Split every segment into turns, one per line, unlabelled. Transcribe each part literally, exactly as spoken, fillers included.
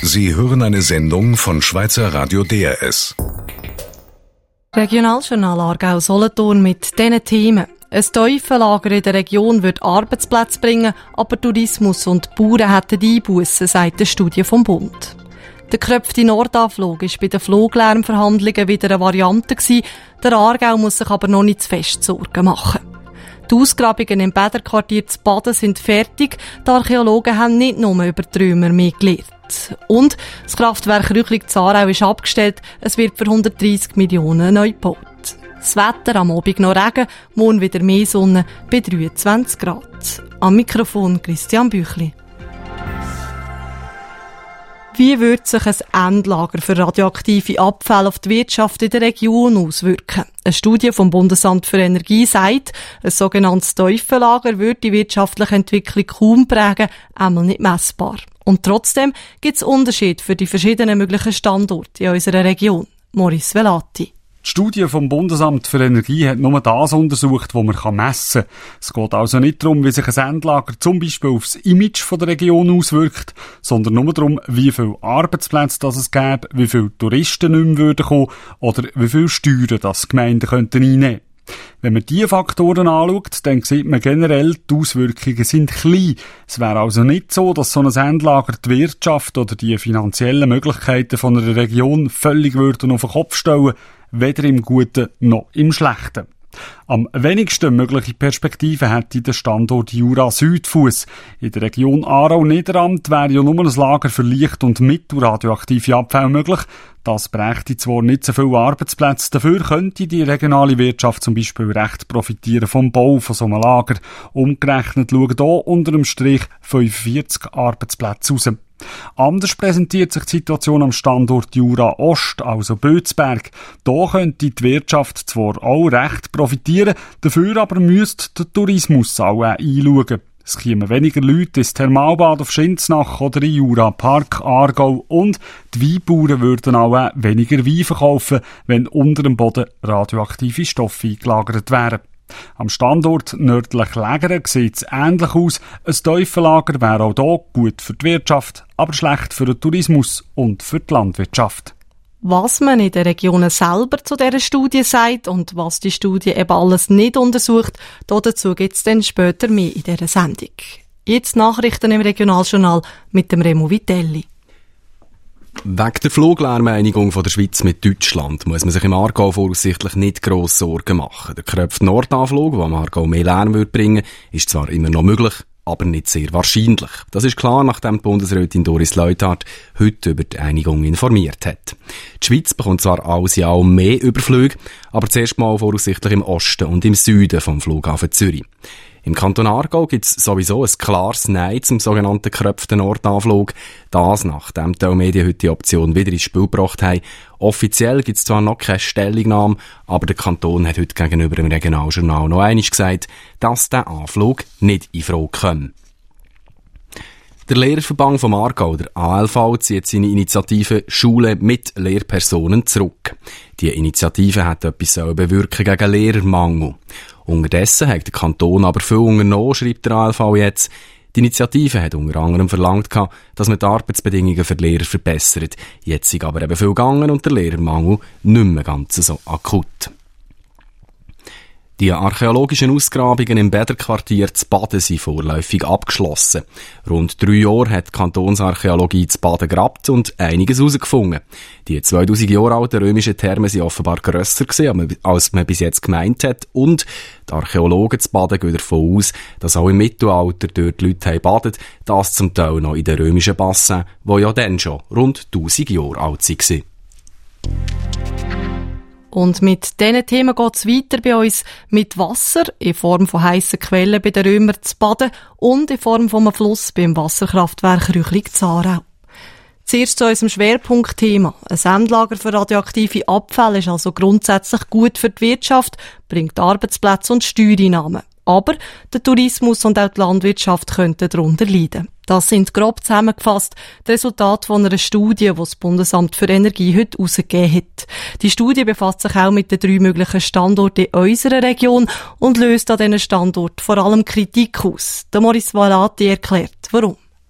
Sie hören eine Sendung von Schweizer Radio D R S.
Regionaljournal Aargau-Solothurn mit diesen Themen. Ein Tiefenlager in der Region wird Arbeitsplätze bringen, aber Tourismus und Bauern hätten Einbussen, sagt eine Studie vom Bund. Der gekröpfte Nordanflug war bei den Fluglärmverhandlungen wieder eine Variante gewesen. Der Aargau muss sich aber noch nicht zu fest Sorgen machen. Die Ausgrabungen im Bäderquartier zu Baden sind fertig. Die Archäologen haben nicht nur über die Römer mehr gelernt. Und das Kraftwerk Rüchlig-Zarau ist abgestellt. Es wird für hundertdreissig Millionen neu gebaut. Das Wetter, am Abend noch Regen, morgen wieder mehr Sonne bei dreiundzwanzig Grad. Am Mikrofon Christian Büchli. Wie würde sich ein Endlager für radioaktive Abfälle auf die Wirtschaft in der Region auswirken? Eine Studie vom Bundesamt für Energie sagt, ein sogenanntes Tiefenlager würde die wirtschaftliche Entwicklung kaum prägen, einmal nicht messbar. Und trotzdem gibt es Unterschiede für die verschiedenen möglichen Standorte in unserer Region. Maurice Velati.
Die Studie vom Bundesamt für Energie hat nur das untersucht, was man messen kann. Es geht also nicht darum, wie sich ein Endlager zum Beispiel auf das Image der Region auswirkt, sondern nur darum, wie viele Arbeitsplätze das es gäbe, wie viele Touristen nicht mehr würden kommen oder wie viele Steuern das die Gemeinden könnten einnehmen. Wenn man diese Faktoren anschaut, dann sieht man generell, die Auswirkungen sind klein. Es wäre also nicht so, dass so ein Endlager die Wirtschaft oder die finanziellen Möglichkeiten von einer Region völlig würden auf den Kopf stellen, weder im Guten noch im Schlechten. Am wenigsten mögliche Perspektive hätte der Standort Jura-Südfuss. In der Region Aarau-Niederrand wäre ja nur ein Lager für leicht- und mittelradioaktive Abfälle möglich. Das brächte zwar nicht so viele Arbeitsplätze, dafür könnte die regionale Wirtschaft zum Beispiel recht profitieren vom Bau von so einem Lager. Umgerechnet schauen hier unter dem Strich fünfundvierzig Arbeitsplätze raus. Anders präsentiert sich die Situation am Standort Jura Ost, also Bözberg. Da könnte die Wirtschaft zwar auch recht profitieren, dafür aber müsste der Tourismus auch einschauen. Es kämen weniger Leute ins Thermalbad auf Schinznach oder in Jura Park, Aargau, und die Weinbauern würden auch weniger Wein verkaufen, wenn unter dem Boden radioaktive Stoffe eingelagert wären. Am Standort nördlich Lägere sieht es ähnlich aus. Ein Tiefenlager wäre auch hier gut für die Wirtschaft, aber schlecht für den Tourismus und für die Landwirtschaft.
Was man in den Regionen selber zu dieser Studie sagt und was die Studie eben alles nicht untersucht, dazu gibt es dann später mehr in dieser Sendung. Jetzt Nachrichten im Regionaljournal mit dem Remo Vitelli.
Wegen der Fluglärmeinigung von der Schweiz mit Deutschland muss man sich im Aargau voraussichtlich nicht gross Sorgen machen. Der gekröpfte Nordanflug, der am Aargau mehr Lärm wird bringen, ist zwar immer noch möglich, aber nicht sehr wahrscheinlich. Das ist klar, nachdem die Bundesrätin Doris Leuthard heute über die Einigung informiert hat. Die Schweiz bekommt zwar alles in allem mehr Überflüge, aber zuerst mal voraussichtlich im Osten und im Süden vom Flughafen Zürich. Im Kanton Aargau gibt es sowieso ein klares Nein zum sogenannten gekröpften Nordanflug. Das, nachdem die Medien heute die Option wieder ins Spiel gebracht haben. Offiziell gibt es zwar noch keine Stellungnahme, aber der Kanton hat heute gegenüber dem Regionaljournal noch einmal gesagt, dass der Anflug nicht in Frage komme. Der Lehrerverband vom Aargau, der A L V, zieht seine Initiative Schule mit Lehrpersonen zurück. Die Initiative hat etwas bewirken gegen Lehrermangel. Unterdessen hat der Kanton aber viel unternommen, schreibt der A L V jetzt. Die Initiative hat unter anderem verlangt, dass man die Arbeitsbedingungen für die Lehrer verbessert. Jetzt ist aber eben viel gegangen und der Lehrermangel nicht mehr ganz so akut. Die archäologischen Ausgrabungen im Bäderquartier zu Baden sind vorläufig abgeschlossen. Rund drei Jahre hat die Kantonsarchäologie zu Baden gegrabt und einiges herausgefunden. Die zweitausend Jahre alten römischen Thermen sind offenbar grösser gewesen, als man bis jetzt gemeint hat. Und die Archäologen zu Baden gehen davon aus, dass auch im Mittelalter dort die Leute baden, das zum Teil noch in den römischen Bassins, die ja dann schon rund tausend Jahre alt waren.
Und mit diesen Themen geht es weiter bei uns mit Wasser in Form von heissen Quellen bei den Römern zu Baden und in Form von einem Fluss beim Wasserkraftwerk Rüchlig-Zarau. Zuerst zu unserem Schwerpunktthema. Ein Endlager für radioaktive Abfälle ist also grundsätzlich gut für die Wirtschaft, bringt Arbeitsplätze und Steuereinnahmen. Aber der Tourismus und auch die Landwirtschaft könnten darunter leiden. Das sind grob zusammengefasst die Resultate von einer Studie, die das Bundesamt für Energie heute herausgegeben hat. Die Studie befasst sich auch mit den drei möglichen Standorten in unserer Region und löst an diesen Standorten vor allem Kritik aus. Der Maurice Velati erklärt, warum.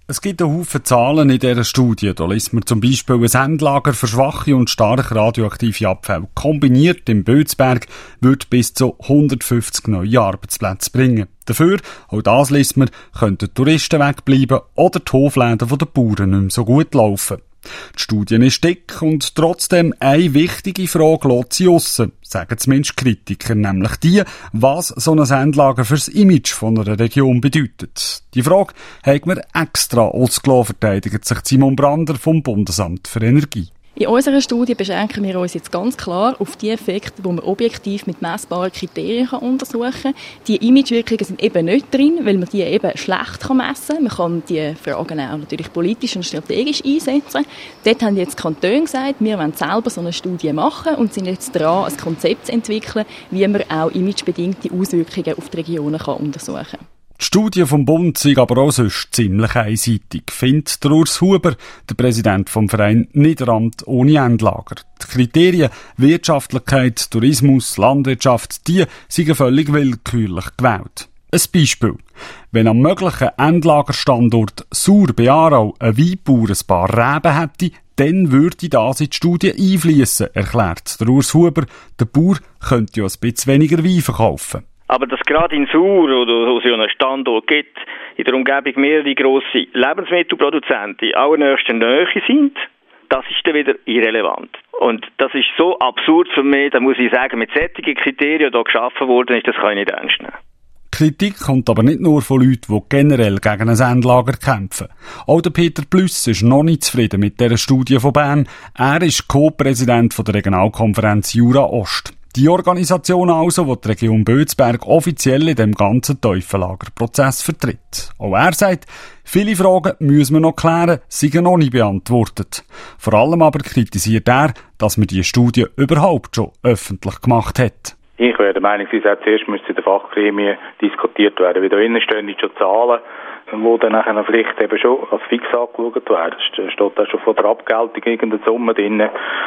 Es gibt einen Haufen Zahlen in dieser Studie. Da liest man zum Beispiel ein Endlager für schwache und stark radioaktive Abfälle. Kombiniert im Bödsberg wird bis zu hundertfünfzig neue Arbeitsplätze bringen. Dafür, auch das liest man, könnten Touristen wegbleiben oder die Hofläden der Bauern nicht mehr so gut laufen. Die Studie ist dick und trotzdem eine wichtige Frage lässt sie aussen, sagen zumindest Kritiker, nämlich die, was so ein Endlager fürs Image von einer Region bedeutet. Die Frage hat mir extra ausgelassen, verteidigt sich Simon Brander vom Bundesamt für Energie.
In unserer Studie beschränken wir uns jetzt ganz klar auf die Effekte, die man objektiv mit messbaren Kriterien untersuchen kann. Die Imagewirkungen sind eben nicht drin, weil man die eben schlecht messen kann. Man kann die Fragen auch natürlich politisch und strategisch einsetzen. Dort haben jetzt die Kantone gesagt, wir wollen selber so eine Studie machen und sind jetzt dran, ein Konzept zu entwickeln, wie man auch imagebedingte Auswirkungen auf die Regionen kann untersuchen kann.
Die Studie vom Bund sei aber auch sonst ziemlich einseitig, findet der Urs Huber, der Präsident vom Verein Niederamt ohne Endlager. Die Kriterien Wirtschaftlichkeit, Tourismus, Landwirtschaft, die seien völlig willkürlich gewählt. Ein Beispiel. Wenn am möglichen Endlagerstandort Sur bei Aarau ein Weinbauer ein paar Reben hätte, dann würde das in die Studie einfließen, erklärt der Urs Huber. Der Bauer könnte ja ein bisschen weniger Wein verkaufen.
Aber dass gerade in Sur oder wo es ja einen Standort gibt, in der Umgebung mehrere grosse Lebensmittelproduzenten in allernächster Nähe sind, das ist dann wieder irrelevant. Und das ist so absurd für mich, da muss ich sagen, mit solchen Kriterien, die geschaffen worden ist, das kann ich nicht ernst nehmen.
Kritik kommt aber nicht nur von Leuten, die generell gegen ein Endlager kämpfen. Auch der Peter Plüss ist noch nicht zufrieden mit dieser Studie von Bern. Er ist Co-Präsident der Regionalkonferenz Jura Ost. Die Organisation also, die die Region Bödsberg offiziell in dem ganzen Teufellagerprozess vertritt. Auch er sagt, viele Fragen müssen wir noch klären, seien noch nicht beantwortet. Vor allem aber kritisiert er, dass man die Studie überhaupt schon öffentlich gemacht hat.
Ich wäre der Meinung, sie sagt, zuerst müsste in den Fachgremien diskutiert werden, weil da innen stehen nicht schon Zahlen, wo dann nachher vielleicht eben schon als fix angeschaut werden. Es steht da schon von der Abgeltung irgendeine Summe drin,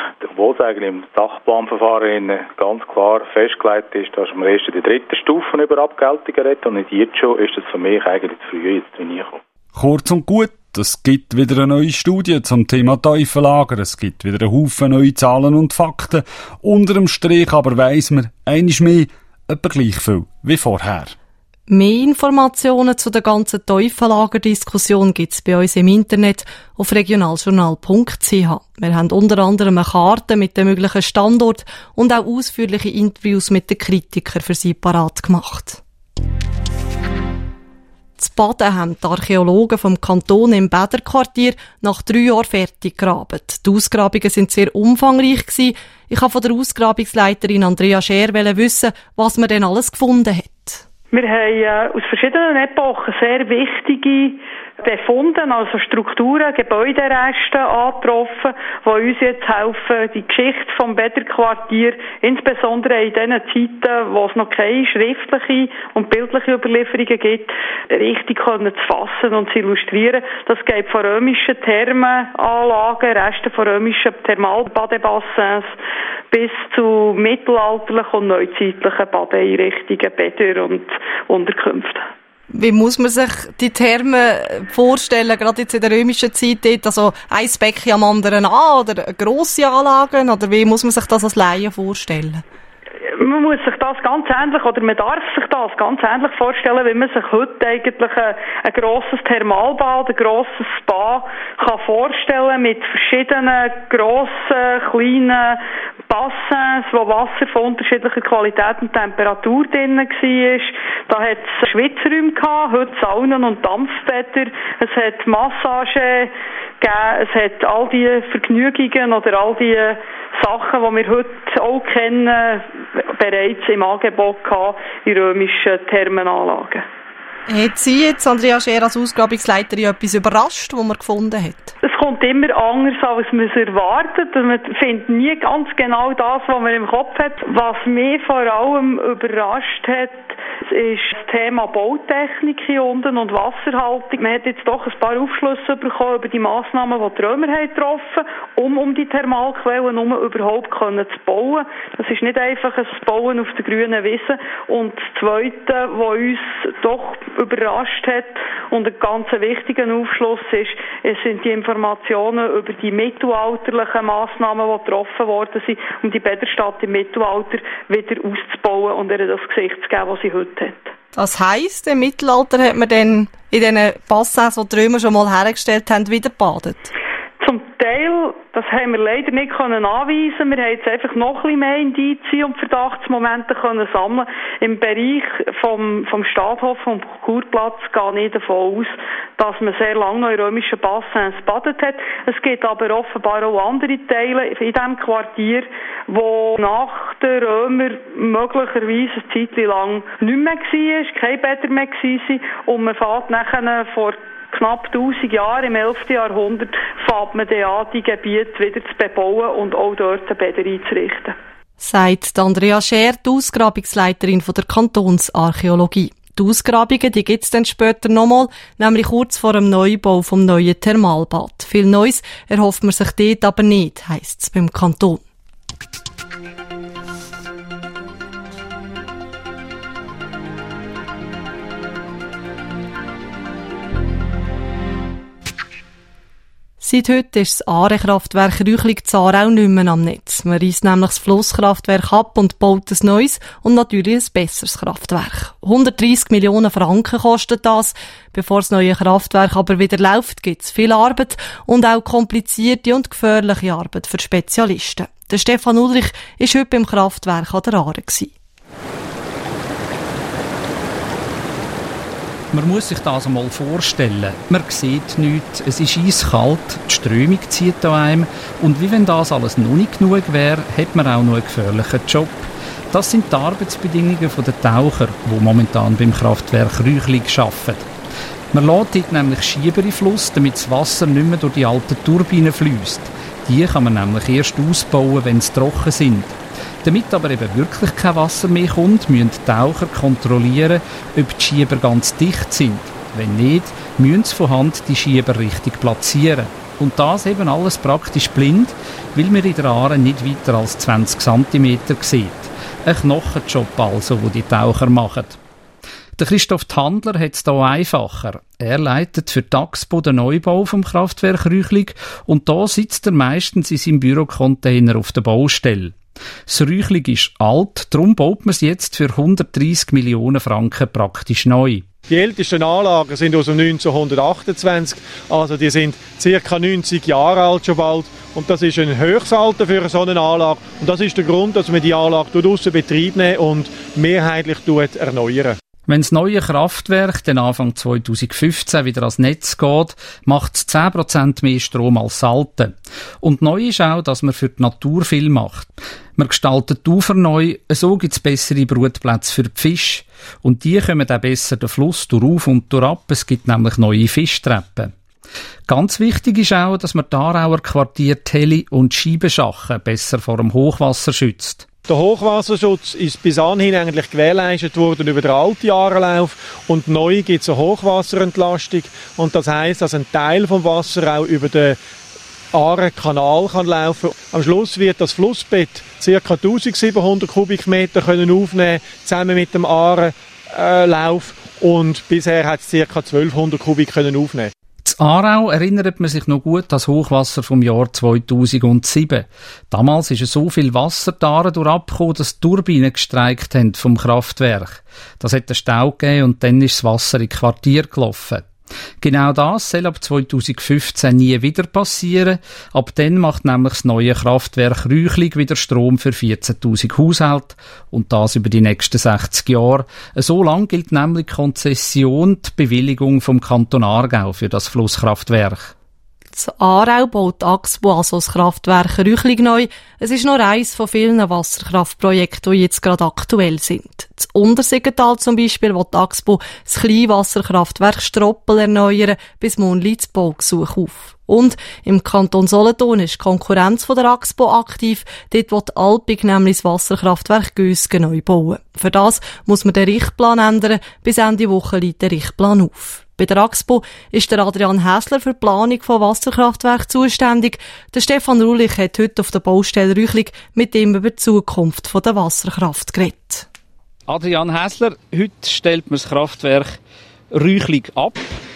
wo es eigentlich im Sachplanverfahren ganz klar festgelegt ist, dass man erst in der dritten Stufe über Abgeltungen redet und nicht jetzt schon, ist das für mich eigentlich zu früh jetzt reingekommen.
Kurz und gut, es gibt wieder eine neue Studie zum Thema Teufellager, es gibt wieder einen Haufen neue Zahlen und Fakten. Unter dem Strich aber weiss man, einmal mehr, etwa gleich viel wie vorher.
Mehr Informationen zu der ganzen Teufellager-Diskussion gibt's bei uns im Internet auf regionaljournal punkt c h. Wir haben unter anderem eine Karte mit den möglichen Standorten und auch ausführliche Interviews mit den Kritikern für Sie parat gemacht. Das Baden haben die Archäologen vom Kanton im Bäderquartier nach drei Jahren fertig gegraben. Die Ausgrabungen sind sehr umfangreich gewesen. Ich wollte von der Ausgrabungsleiterin Andrea Scher wissen, was man denn alles gefunden hat.
Wir haben äh, aus verschiedenen Epochen sehr wichtige Befunde, also Strukturen, Gebäudereste angetroffen, die uns jetzt helfen, die Geschichte vom Bäderquartier, insbesondere in den Zeiten, wo es noch keine schriftliche und bildliche Überlieferungen gibt, richtig können zu fassen und zu illustrieren. Das geht von römischen Thermenanlagen, Resten von römischen Thermalbadebassins bis zu mittelalterlichen und neuzeitlichen Badeeinrichtungen, Bäder und Unterkünfte.
Wie muss man sich die Thermen vorstellen, gerade jetzt in der römischen Zeit, dort, also ein Becken am anderen an oder grosse Anlagen, oder wie muss man sich das als Laie vorstellen?
Man muss sich das ganz ähnlich, oder man darf sich das ganz ähnlich vorstellen, wie man sich heute eigentlich ein, ein grosses Thermalbad, ein grosses Spa kann vorstellen, mit verschiedenen grossen, kleinen Bassins, wo Wasser von unterschiedlicher Qualität und Temperatur drin war. Da hat es Schwitzräume gehabt, heute Saunen und Dampfbäder. Es hat Massage gegeben, es hat all die Vergnügungen oder all die Sachen, die wir heute auch kennen, bereits im Angebot gehabt in römischen Thermenanlagen.
Hat Sie jetzt, Andrea Scher, als Ausgrabungsleiterin etwas überrascht, was man gefunden hat?
Es kommt immer anders, als man es erwartet. Man findet nie ganz genau das, was man im Kopf hat. Was mich vor allem überrascht hat, Es ist das Thema Bautechnik hier unten und Wasserhaltung. Man hat jetzt doch ein paar Aufschlüsse bekommen über die Massnahmen, die die Römer haben getroffen haben, um, um die Thermalquellen um überhaupt können zu bauen. Das ist nicht einfach ein Bauen auf der grünen Wiese. Und das Zweite, was uns doch überrascht hat und ein ganz wichtiger Aufschluss ist, es sind die Informationen über die mittelalterlichen Massnahmen, die getroffen worden sind, um die Bäderstadt im Mittelalter wieder auszubauen und ihr das Gesicht zu geben, das sie heute hat.
Das heisst, im Mittelalter hat man dann in diesen Bassins, die die Römer schon mal hergestellt haben, wieder gebadet?
Zum Teil, das haben wir leider nicht können anweisen. Wir haben jetzt einfach noch ein bisschen mehr Indizien und Verdachtsmomente können sammeln. Im Bereich vom, vom Stadthof, vom Kurplatz, gehe ich davon aus, dass man sehr lange noch in römischen Bassins gebadet hat. Es gibt aber offenbar auch andere Teile in diesem Quartier, wo nach den Römern möglicherweise eine Zeit lang nicht mehr war, keine Bäder mehr waren und man fährt nachher vor knapp tausend Jahren, im elften Jahrhundert, fängt man dann an, die Gebiete wieder zu bebauen und auch dort Bäder einzurichten.
Sagt Andrea Scher, die Ausgrabungsleiterin der Kantonsarchäologie. Die Ausgrabungen, die gibt's dann später nochmal, nämlich kurz vor dem Neubau vom neuen Thermalbad. Viel Neues erhofft man sich dort aber nicht, heisst's beim Kanton. Seit heute ist das Aare-Kraftwerk Rüchlig-Zarau nicht mehr am Netz. Man reisst nämlich das Flusskraftwerk ab und baut ein neues und natürlich ein besseres Kraftwerk. hundertdreissig Millionen Franken kostet das. Bevor das neue Kraftwerk aber wieder läuft, gibt es viel Arbeit und auch komplizierte und gefährliche Arbeit für Spezialisten. Der Stefan Ulrich war heute beim Kraftwerk an der Aare.
Man muss sich das einmal vorstellen. Man sieht nichts, es ist eiskalt, die Strömung zieht an einem und wie wenn das alles noch nicht genug wäre, hat man auch noch einen gefährlichen Job. Das sind die Arbeitsbedingungen der Taucher, die momentan beim Kraftwerk Rüchlig arbeiten. Man lässt dort nämlich Schieber in Fluss, damit das Wasser nicht mehr durch die alten Turbinen fließt. Die kann man nämlich erst ausbauen, wenn sie trocken sind. Damit aber eben wirklich kein Wasser mehr kommt, müssen die Taucher kontrollieren, ob die Schieber ganz dicht sind. Wenn nicht, müssen sie von Hand die Schieber richtig platzieren. Und das eben alles praktisch blind, weil man in der Aare nicht weiter als zwanzig Zentimeter sieht. Ein Knochenjob also, den die Taucher machen. Der Christoph Tandler hat es hier einfacher. Er leitet für die Axpo den Neubau vom Kraftwerk Rüchlig und da sitzt er meistens in seinem Bürocontainer auf der Baustelle. Das Rüchlig ist alt, darum baut man es jetzt für hundertdreissig Millionen Franken praktisch neu.
Die ältesten Anlagen sind aus dem neunzehnhundertachtundzwanzig, also die sind ca. neunzig Jahre alt schon bald. Und das ist ein höchstes Alter für so eine Anlage. Und das ist der Grund, dass man die Anlage aussen Betrieb nehmen und mehrheitlich erneuern.
Wenn das neue Kraftwerk dann Anfang zweitausendfünfzehn wieder ans Netz geht, macht es zehn Prozent mehr Strom als das alte. Und neu ist auch, dass man für die Natur viel macht. Man gestaltet die Ufer neu, so gibt es bessere Brutplätze für die Fische. Und die kommen auch besser den Fluss durch und durch ab. Es gibt nämlich neue Fischtreppen. Ganz wichtig ist auch, dass man die Aarauer Quartier Heli und Scheibenschachen besser vor dem Hochwasser schützt.
Der Hochwasserschutz ist bis anhin eigentlich gewährleistet worden über den alten Aarelauf und neu gibt es eine Hochwasserentlastung und das heisst, dass ein Teil vom Wasser auch über den Aare-Kanal kann laufen. Am Schluss wird das Flussbett ca. eintausendsiebenhundert Kubikmeter können aufnehmen, zusammen mit dem Aare-Lauf und bisher hat es ca. zwölfhundert Kubik können aufnehmen.
In Aarau erinnert man sich noch gut an das Hochwasser vom Jahr zweitausendsieben. Damals ist so viel Wasser die Aare durchabgekommen, dass die Turbinen gestreikt haben vom Kraftwerk. Das hat einen Stau gegeben und dann ist das Wasser in Quartier gelaufen. Genau das soll ab zweitausendfünfzehn nie wieder passieren. Ab dann macht nämlich das neue Kraftwerk Rüchlig wieder Strom für vierzehntausend Haushalte. Und das über die nächsten sechzig Jahre. So lang gilt nämlich die Konzession, die Bewilligung vom Kanton Aargau für das Flusskraftwerk.
Das Aarau baut Axpo, also das Kraftwerk Rüchlig, neu. Es ist nur eines von vielen Wasserkraftprojekten, die jetzt gerade aktuell sind. Das Untersiggental zum Beispiel will Axpo das Kleinwasserkraftwerk Stroppel erneuern, bis Monli das Baugesuch auf. Und im Kanton Solothurn ist die Konkurrenz von der Axpo aktiv. Dort will Alpig nämlich das Wasserkraftwerk Gösgen neu bauen. Für das muss man den Richtplan ändern. Bis Ende Woche liegt der Richtplan auf. Bei der Axpo ist der Adrian Häsler für die Planung von Wasserkraftwerken zuständig. Der Stefan Rulich hat heute auf der Baustelle Rüchlig mit ihm über die Zukunft der Wasserkraft geredet.
Adrian Häsler, heute stellt man das Kraftwerk Rüchlig ab.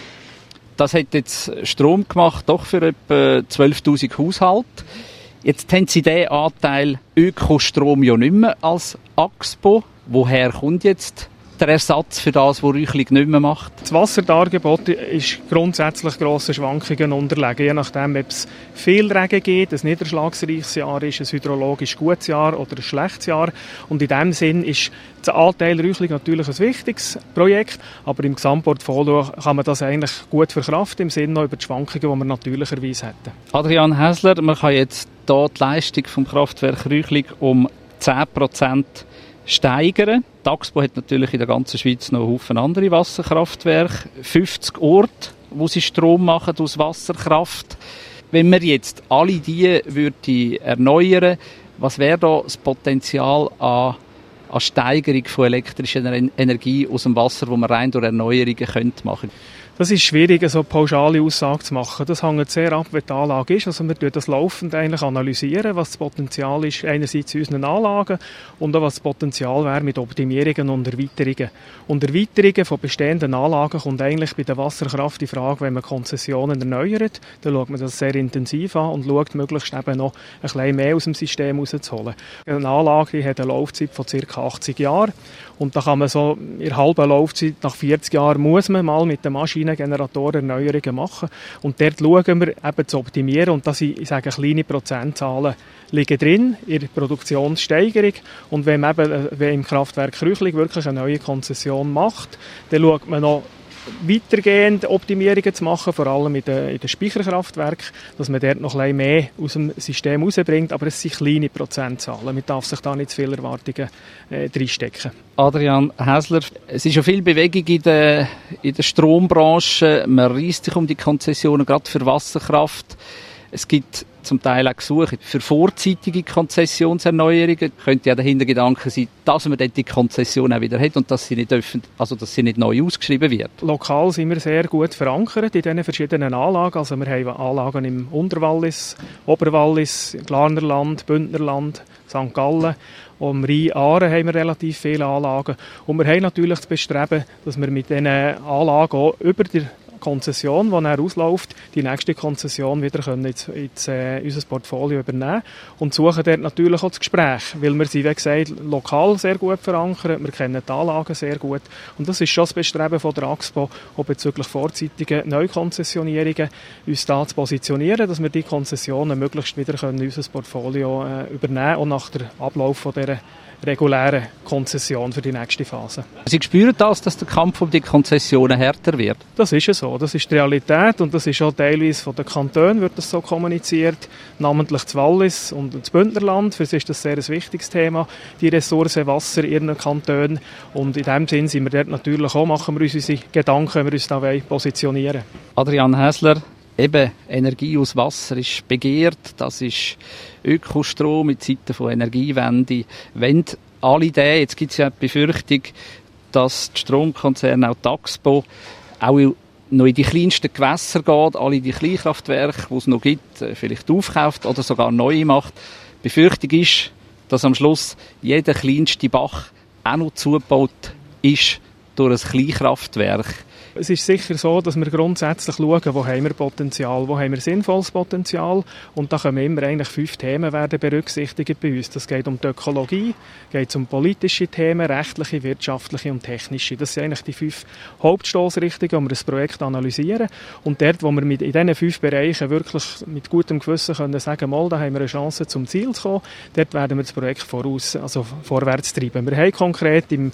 Das hat jetzt Strom gemacht, doch für etwa zwölftausend Haushalte. Jetzt haben Sie diesen Anteil Ökostrom ja nicht mehr als Axpo. Woher kommt jetzt der Ersatz für das, was Rüchlig nicht mehr macht?
Das Wasserdargebot ist grundsätzlich grossen Schwankungen unterlegen. Je nachdem, ob es viel Regen gibt, ein niederschlagsreiches Jahr ist, ein hydrologisch gutes Jahr oder ein schlechtes Jahr. Und in diesem Sinn ist der Anteil Rüchlig natürlich ein wichtiges Projekt, aber im Gesamtportfolio kann man das eigentlich gut verkraften, im Sinne über die Schwankungen, die wir natürlicherweise hätten.
Adrian Häsler, man kann jetzt hier die Leistung vom Kraftwerk Rüchlig um zehn Prozent steigern. Die Axpo hat natürlich in der ganzen Schweiz noch einen Haufen andere Wasserkraftwerke, fünfzig Orte, wo sie Strom machen aus Wasserkraft. Wenn wir jetzt alle die würde erneuern, was wäre da das Potenzial an, an Steigerung von elektrischer Energie aus dem Wasser, wo man rein durch Erneuerungen könnte machen?
Das ist schwierig, so eine pauschale Aussage zu machen. Das hängt sehr ab, wie die Anlage ist. Also wir analysieren das laufend eigentlich analysieren, was das Potenzial ist, einerseits in unseren Anlagen und auch was das Potenzial wäre mit Optimierungen und Erweiterungen. Und Erweiterungen von bestehenden Anlagen kommt eigentlich bei der Wasserkraft die Frage, wenn man Konzessionen erneuert, dann schaut man das sehr intensiv an und schaut möglichst eben noch ein bisschen mehr aus dem System rauszuholen. Eine Anlage die hat eine Laufzeit von ca. achtzig Jahren und da kann man so in der halben Laufzeit, nach vierzig Jahren, muss man mal mit der Maschine Generatoren Erneuerungen machen. Und dort schauen wir eben zu optimieren. Und da sind, ich sage, kleine Prozentzahlen liegen drin in der Produktionssteigerung. Und wenn man eben wenn im Kraftwerk Rüchlig wirklich eine neue Konzession macht, dann schaut man noch weitergehend Optimierungen zu machen, vor allem in den, in den Speicherkraftwerken, dass man dort noch ein bisschen mehr aus dem System rausbringt, aber es sind kleine Prozentzahlen. Man darf sich da nicht zu viele Erwartungen äh, reinstecken.
Adrian Häsler, es ist schon viel Bewegung in der, in der Strombranche. Man reisst sich um die Konzessionen, gerade für Wasserkraft. Es gibt zum Teil auch Gesuche für vorzeitige Konzessionserneuerungen. Könnte ja der Hintergedanke sein, dass man dort die Konzession auch wieder hat und dass sie nicht öffentlich, also dass sie nicht neu ausgeschrieben wird. Lokal sind wir sehr gut verankert in diesen verschiedenen Anlagen. Also wir haben Anlagen im Unterwallis, Oberwallis, Glarnerland, Bündnerland, Sankt Gallen. Am Rhein-Aare haben wir relativ viele Anlagen. Und wir haben natürlich das Bestreben, dass wir mit diesen Anlagen auch über die Konzession, die dann ausläuft, die nächste Konzession wieder können ins, ins, äh, unser Portfolio übernehmen und suchen dort natürlich auch das Gespräch, weil wir sind, wie gesagt, lokal sehr gut verankert, wir kennen die Anlagen sehr gut und das ist schon das Bestreben von der Axpo, auch bezüglich vorzeitigen Neukonzessionierungen uns da zu positionieren, dass wir die Konzessionen möglichst wieder können in unser Portfolio äh, übernehmen und nach dem Ablauf von dieser reguläre Konzession für die nächste Phase. Sie spüren das, dass der Kampf um die Konzessionen härter wird? Das ist ja so. Das ist die Realität und das ist auch teilweise von den Kantonen wird das so kommuniziert, namentlich das Wallis und das Bündnerland. Für sie ist das sehr ein wichtiges Thema, die Ressource Wasser in ihren Kantonen. Und in dem Sinn sind wir dort natürlich auch, machen wir uns unsere Gedanken, wenn wir uns da positionieren. Adrian Häsler, eben Energie aus Wasser ist begehrt, das ist Ökostrom in Zeiten von Energiewende. Wenn alle die, jetzt gibt es ja die Befürchtung, dass die Stromkonzerne, auch die Axpo, auch noch in die kleinsten Gewässer geht, alle die Kleinkraftwerke, die es noch gibt, vielleicht aufkauft oder sogar neu macht. Die Befürchtung ist, dass am Schluss jeder kleinste Bach auch noch zugebaut ist durch ein Kleinkraftwerk. Es ist sicher so, dass wir grundsätzlich schauen, wo haben wir Potenzial, wo haben wir sinnvolles Potenzial. Und da können immer eigentlich fünf Themen werden berücksichtigt bei uns. Das geht um die Ökologie, geht um politische Themen, rechtliche, wirtschaftliche und technische. Das sind eigentlich die fünf Hauptstoßrichtungen, wo wir das Projekt analysieren. Und dort, wo wir mit in diesen fünf Bereichen wirklich mit gutem Gewissen können sagen, mal, da haben wir eine Chance, zum Ziel zu kommen, dort werden wir das Projekt voraus, also vorwärts treiben. Wir haben konkret im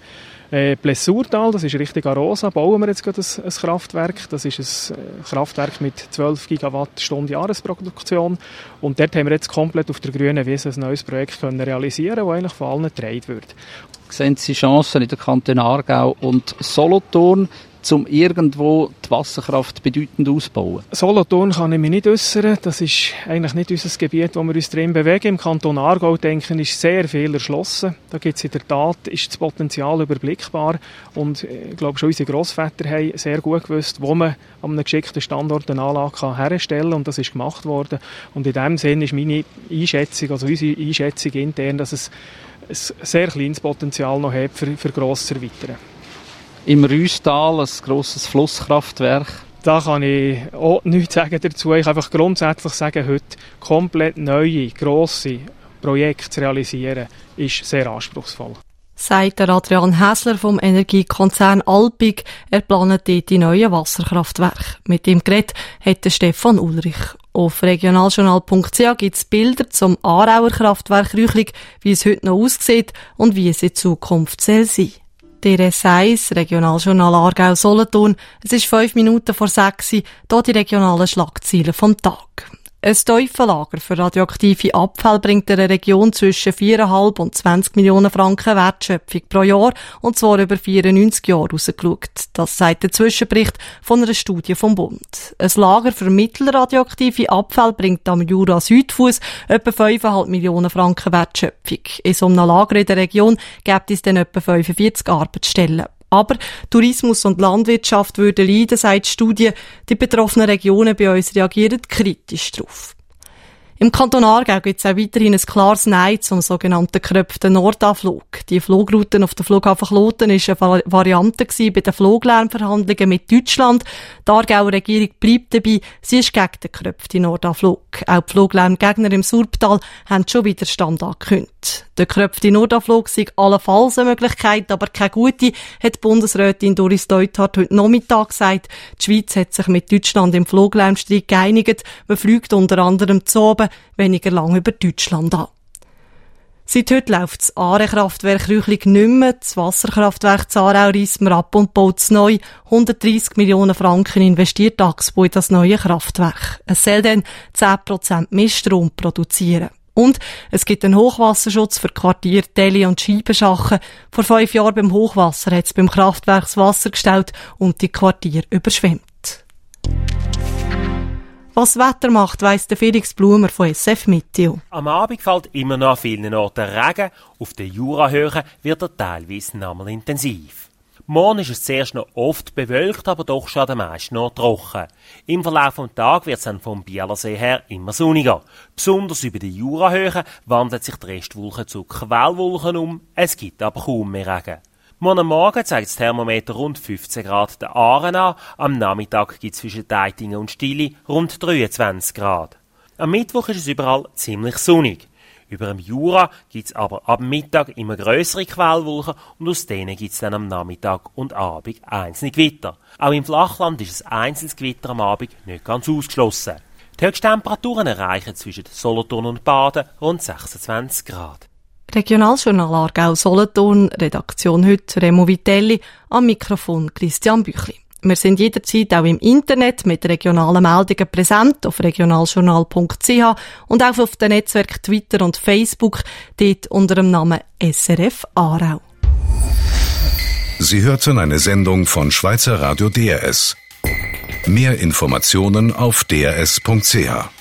Äh, Plessurtal, das ist richtig Arosa, bauen wir jetzt gerade ein, ein Kraftwerk. Das ist ein Kraftwerk mit zwölf Gigawattstunden Jahresproduktion. Und dort haben wir jetzt komplett auf der grünen Wiese ein neues Projekt können realisieren, das eigentlich von allen getragen wird.
Sehen Sie Chancen in den Kantonen Aargau und Solothurn, um irgendwo die Wasserkraft bedeutend auszubauen?
Solothurn kann ich mich nicht äußern. Das ist eigentlich nicht unser Gebiet, wo wir uns drin bewegen. Im Kanton Aargau, denken, ist sehr viel erschlossen. Da gibt es in der Tat, ist das Potenzial überblickbar. Und ich glaube, schon unsere Grossväter haben sehr gut gewusst, wo man an einem geschickten Standort eine Anlage herstellen kann. Und das ist gemacht worden. Und in diesem Sinne ist meine Einschätzung, also unsere Einschätzung intern, dass es ein sehr kleines Potenzial noch hat für, für grosses Erweitern.
Im Rüstal ein grosses Flusskraftwerk.
Da kann ich auch nichts sagen dazu. Ich kann einfach grundsätzlich sagen, heute komplett neue, grosse Projekte zu realisieren, ist sehr anspruchsvoll.
Sagt der Adrian Häsler vom Energiekonzern Alpig. Er plant dort die neuen Wasserkraftwerke. Mit ihm geredet hat der Stefan Ulrich. Auf regionaljournal punkt c h gibt es Bilder zum Aarauer Kraftwerk Rüchlig, wie es heute noch aussieht und wie es in Zukunft soll sein. Der S eins, Regionaljournal Aargau Solothurn. Es ist fünf Minuten vor sechs, hier die regionalen Schlagzeilen vom Tag. Ein Teufellager für radioaktive Abfälle bringt einer Region zwischen vier Komma fünf und zwanzig Millionen Franken Wertschöpfung pro Jahr, und zwar über vierundneunzig Jahre rausgeschaut. Das sagt der Zwischenbericht von einer Studie vom Bund. Ein Lager für mittelradioaktive Abfälle bringt am Jura-Südfuss etwa fünf Komma fünf Millionen Franken Wertschöpfung. In so einem Lager in der Region gibt es dann etwa fünfundvierzig Arbeitsstellen. Aber Tourismus und Landwirtschaft würden leiden, sagt die Studie. Die betroffenen Regionen bei uns reagieren kritisch darauf. Im Kanton Aargau gibt es auch weiterhin ein klares Nein zum sogenannten gekröpften Nordanflug. Die Flugroute auf der Flughafen Kloten war eine Variante bei den Fluglärmverhandlungen mit Deutschland. Die Aargauer Regierung bleibt dabei, sie ist gegen den gekröpften Nordanflug. Auch die Fluglärmgegner im Surptal haben schon Widerstand angekündigt. Der gekröpfte Nordanflug sei allenfalls eine Möglichkeit, aber keine gute, hat die Bundesrätin Doris Deuthardt heute Nachmittag gesagt. Die Schweiz hat sich mit Deutschland im Fluglärmstreit geeinigt. Man fliegt unter anderem zu oben weniger lang über Deutschland an. Seit heute läuft das Aare-Kraftwerk Rüchlig nicht mehr. Das Wasserkraftwerk Aarau reißt man ab und baut es neu. hundertdreissig Millionen Franken investiert Axpo in das neue Kraftwerk. Es soll dann zehn Prozent mehr Strom produzieren. Und es gibt einen Hochwasserschutz für Quartier Telli und Scheibenschachen. Vor fünf Jahren beim Hochwasser hat es beim Kraftwerk das Wasser gestaut und die Quartiere überschwemmt. Was das Wetter macht, weiss der Felix Blumer von S F Meteo.
Am Abend fällt immer noch an vielen Orten Regen. Auf den Jurahöhen wird er teilweise nochmal intensiv. Morgen ist es zuerst noch oft bewölkt, aber doch schon am meisten noch trocken. Im Verlauf des Tages wird es dann vom Bielersee her immer sonniger. Besonders über die Jurahöhen wandelt sich die Restwolke zu Quellwolken um. Es gibt aber kaum mehr Regen. Morgen Morgen zeigt das Thermometer rund fünfzehn Grad den Aaren an. Am Nachmittag gibt es zwischen Deitingen und Stili rund dreiundzwanzig Grad. Am Mittwoch ist es überall ziemlich sonnig. Über dem Jura gibt es aber ab Mittag immer grössere Quellwolken und aus denen gibt es dann am Nachmittag und Abend einzelne Gewitter. Auch im Flachland ist ein einzelnes Gewitter am Abend nicht ganz ausgeschlossen. Die Höchsttemperaturen erreichen zwischen Solothurn und Baden rund sechsundzwanzig Grad.
Regionaljournal Aargau Solothurn, Redaktion heute Remo Vitelli, am Mikrofon Christian Büchli. Wir sind jederzeit auch im Internet mit regionalen Meldungen präsent auf regionaljournal punkt c h und auch auf den Netzwerken Twitter und Facebook, dort unter dem Namen S R F Aarau.
Sie hörten eine Sendung von Schweizer Radio D R S. Mehr Informationen auf d r s punkt c h.